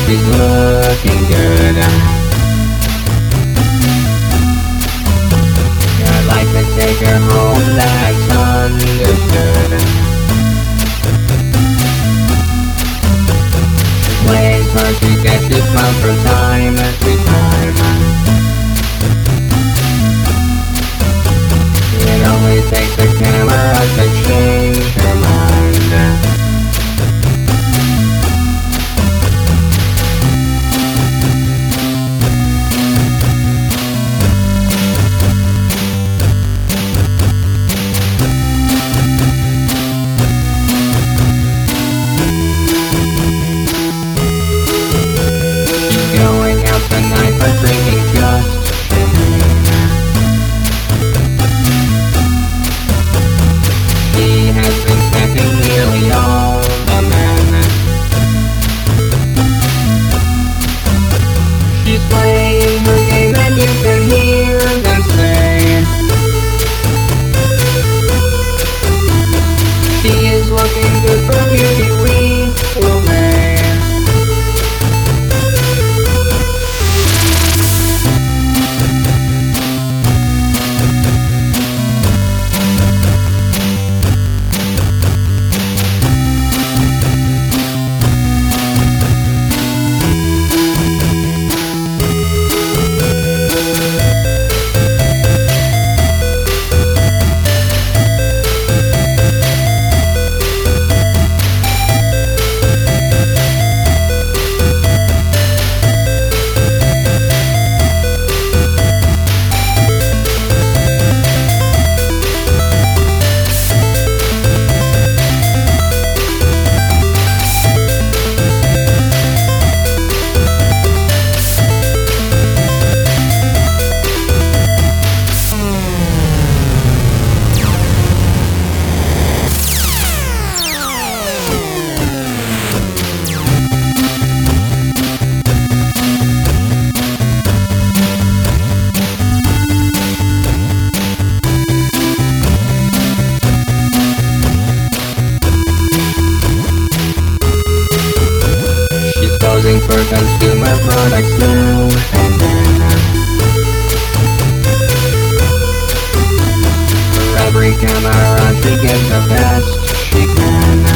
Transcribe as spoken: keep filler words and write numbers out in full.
she's looking good. I'd like to take her home, that's understood. She plays hard to get, she smiles from time to time. It only takes a camera to change her mind. Going out tonight but drinking just champagne. She has been snacking nearly all the men. She's playing her game and you can hear them say she is looking good for beauty, we will make. Posing for consumer products now and then. For every camera she gives the best she can.